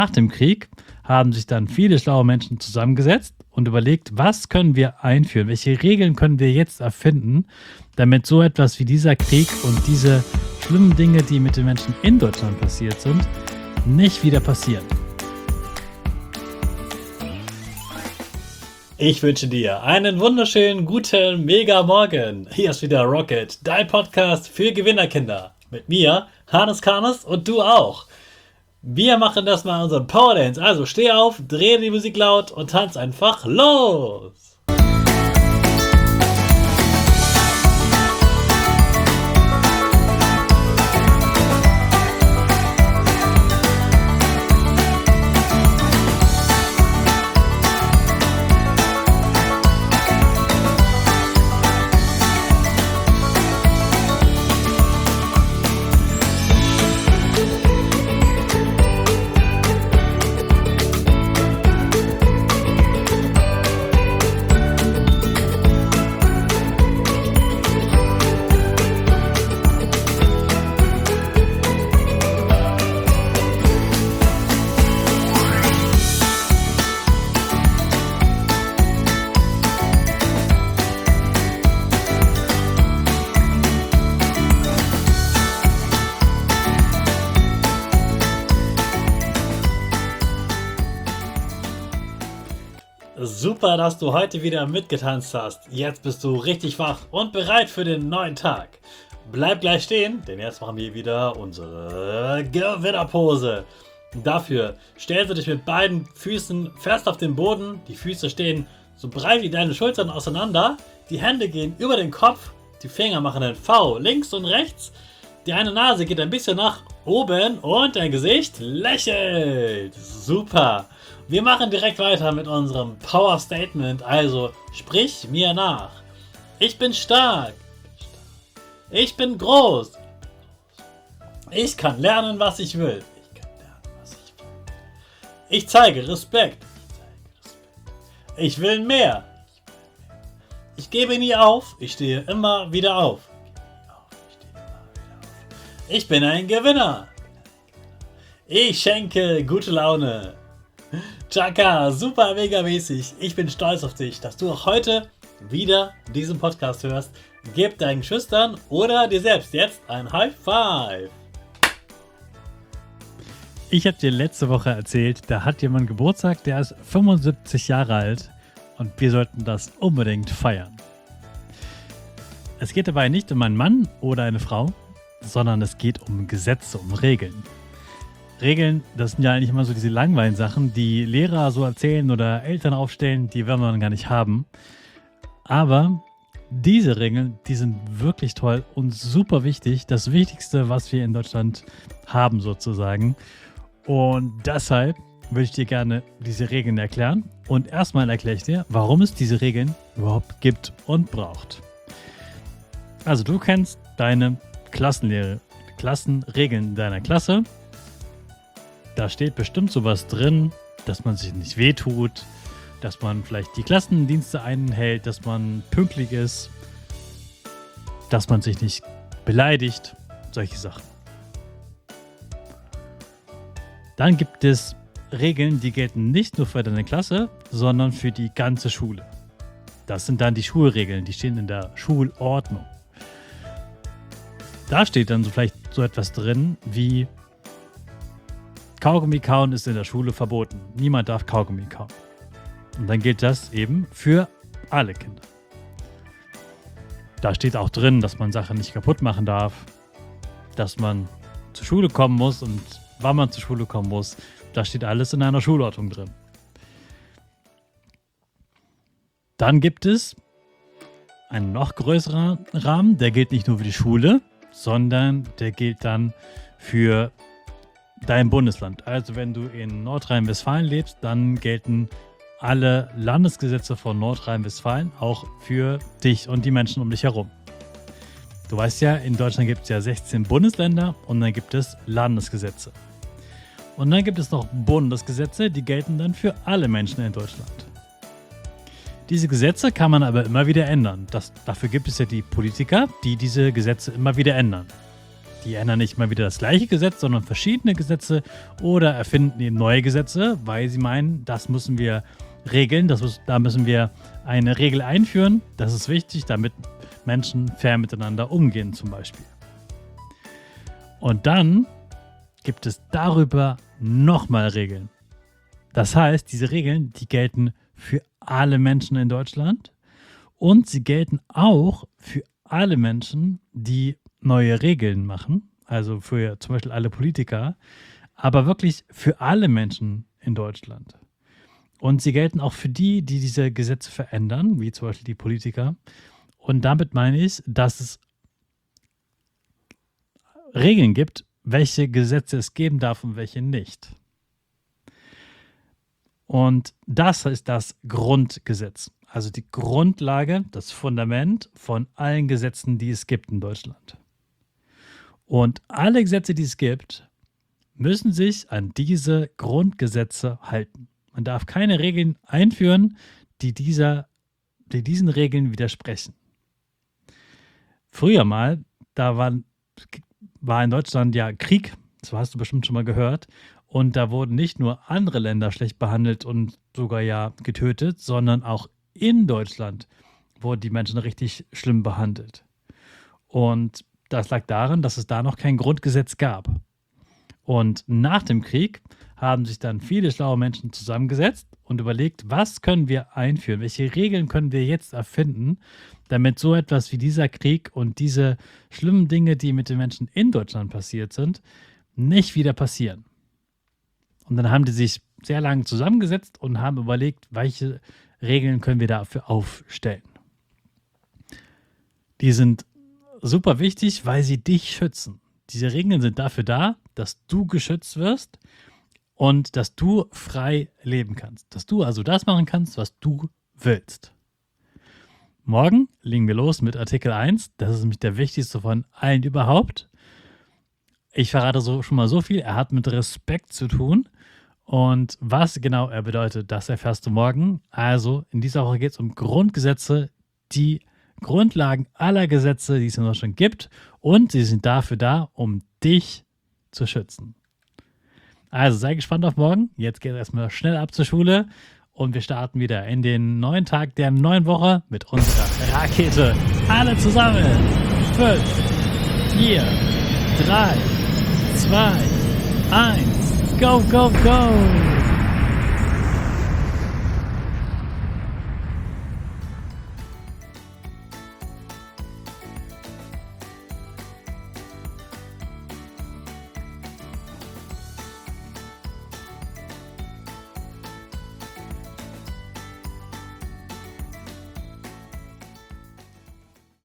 Nach dem Krieg haben sich dann viele schlaue Menschen zusammengesetzt und überlegt, was können wir einführen, welche Regeln können wir jetzt erfinden, damit so etwas wie dieser Krieg und diese schlimmen Dinge, die mit den Menschen in Deutschland passiert sind, nicht wieder passieren. Ich wünsche dir einen wunderschönen, guten, mega Morgen. Hier ist wieder Rocket, dein Podcast für Gewinnerkinder. Mit mir, Hannes Karnes und du auch. Wir machen das mal unseren Power Dance. Also steh auf, dreh die Musik laut und tanz einfach los. Super, dass du heute wieder mitgetanzt hast. Jetzt bist du richtig wach und bereit für den neuen Tag. Bleib gleich stehen, denn jetzt machen wir wieder unsere Gewinnerpose. Dafür stellst du dich mit beiden Füßen fest auf den Boden. Die Füße stehen so breit wie deine Schultern auseinander. Die Hände gehen über den Kopf. Die Finger machen ein V links und rechts. Die eine Nase geht ein bisschen nach oben und dein Gesicht lächelt. Super. Wir machen direkt weiter mit unserem Power Statement, also sprich mir nach. Ich bin stark. Ich bin groß. Ich kann lernen, was ich will. Ich zeige Respekt. Ich will mehr. Ich gebe nie auf. Ich stehe immer wieder auf. Ich bin ein Gewinner. Ich schenke gute Laune. Chaka, super mega mäßig. Ich bin stolz auf dich, dass du auch heute wieder diesen Podcast hörst. Gib deinen Schüchtern oder dir selbst jetzt ein High Five. Ich habe dir letzte Woche erzählt, da hat jemand Geburtstag, der ist 75 Jahre alt und wir sollten das unbedingt feiern. Es geht dabei nicht um einen Mann oder eine Frau, sondern es geht um Gesetze, um Regeln. Regeln, das sind ja eigentlich immer so diese langweiligen Sachen, die Lehrer so erzählen oder Eltern aufstellen, die werden wir dann gar nicht haben. Aber diese Regeln, die sind wirklich toll und super wichtig. Das Wichtigste, was wir in Deutschland haben sozusagen. Und deshalb würde ich dir gerne diese Regeln erklären. Und erstmal erkläre ich dir, warum es diese Regeln überhaupt gibt und braucht. Also du kennst deine Klassenregeln deiner Klasse. Da steht bestimmt sowas drin, dass man sich nicht wehtut, dass man vielleicht die Klassendienste einhält, dass man pünktlich ist, dass man sich nicht beleidigt, solche Sachen. Dann gibt es Regeln, die gelten nicht nur für deine Klasse, sondern für die ganze Schule. Das sind dann die Schulregeln, die stehen in der Schulordnung. Da steht dann so vielleicht so etwas drin wie Kaugummi kauen ist in der Schule verboten. Niemand darf Kaugummi kauen. Und dann gilt das eben für alle Kinder. Da steht auch drin, dass man Sachen nicht kaputt machen darf, dass man zur Schule kommen muss und wann man zur Schule kommen muss. Da steht alles in einer Schulordnung drin. Dann gibt es einen noch größeren Rahmen, der gilt nicht nur für die Schule, sondern der gilt dann für dein Bundesland. Also wenn du in Nordrhein-Westfalen lebst, dann gelten alle Landesgesetze von Nordrhein-Westfalen auch für dich und die Menschen um dich herum. Du weißt ja, in Deutschland gibt es ja 16 Bundesländer und dann gibt es Landesgesetze. Und dann gibt es noch Bundesgesetze, die gelten dann für alle Menschen in Deutschland. Diese Gesetze kann man aber immer wieder ändern. Dafür gibt es ja die Politiker, die diese Gesetze immer wieder ändern. Die ändern nicht mal wieder das gleiche Gesetz, sondern verschiedene Gesetze oder erfinden eben neue Gesetze, weil sie meinen, das müssen wir regeln, da müssen wir eine Regel einführen. Das ist wichtig, damit Menschen fair miteinander umgehen zum Beispiel. Und dann gibt es darüber nochmal Regeln. Das heißt, diese Regeln, die gelten für alle Menschen in Deutschland und sie gelten auch für alle Menschen, die neue Regeln machen, also für zum Beispiel alle Politiker, aber wirklich für alle Menschen in Deutschland. Und sie gelten auch für die, die diese Gesetze verändern, wie zum Beispiel die Politiker. Und damit meine ich, dass es Regeln gibt, welche Gesetze es geben darf und welche nicht. Und das ist das Grundgesetz, also die Grundlage, das Fundament von allen Gesetzen, die es gibt in Deutschland. Und alle Gesetze, die es gibt, müssen sich an diese Grundgesetze halten. Man darf keine Regeln einführen, die diesen Regeln widersprechen. Früher mal, da war in Deutschland ja Krieg, das hast du bestimmt schon mal gehört, und da wurden nicht nur andere Länder schlecht behandelt und sogar ja getötet, sondern auch in Deutschland wurden die Menschen richtig schlimm behandelt. Und das lag daran, dass es da noch kein Grundgesetz gab. Und nach dem Krieg haben sich dann viele schlaue Menschen zusammengesetzt und überlegt, was können wir einführen, welche Regeln können wir jetzt erfinden, damit so etwas wie dieser Krieg und diese schlimmen Dinge, die mit den Menschen in Deutschland passiert sind, nicht wieder passieren. Und dann haben die sich sehr lange zusammengesetzt und haben überlegt, welche Regeln können wir dafür aufstellen. Die sind super wichtig, weil sie dich schützen. Diese Regeln sind dafür da, dass du geschützt wirst und dass du frei leben kannst. Dass du also das machen kannst, was du willst. Morgen legen wir los mit Artikel 1. Das ist nämlich der wichtigste von allen überhaupt. Ich verrate schon mal so viel. Er hat mit Respekt zu tun. Und was genau er bedeutet, das erfährst du morgen. Also in dieser Woche geht es um Grundgesetze, die Grundlagen aller Gesetze, die es in Deutschland gibt. Und sie sind dafür da, um dich zu schützen. Also sei gespannt auf morgen. Jetzt geht es erstmal schnell ab zur Schule. Und wir starten wieder in den neuen Tag der neuen Woche mit unserer Rakete. Alle zusammen. 5, 4, 3, 2, 1. Go, go, go!